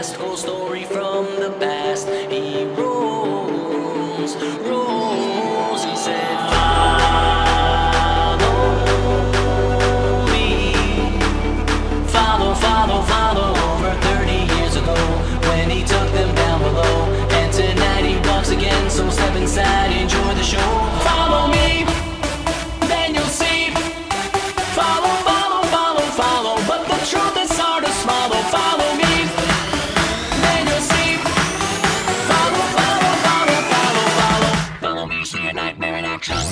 last whole story from the past. He rolls, rolls. He said, follow me, follow, follow, follow. Over 30 years ago, when he took them down below, and tonight he walks again. So step inside, enjoy the show. Follow me, then you'll see. Follow, follow, follow, follow. But the truth is hard to swallow. Follow me, then you'll see. Follow, follow, follow, follow, follow. Follow me, see a nightmare in action.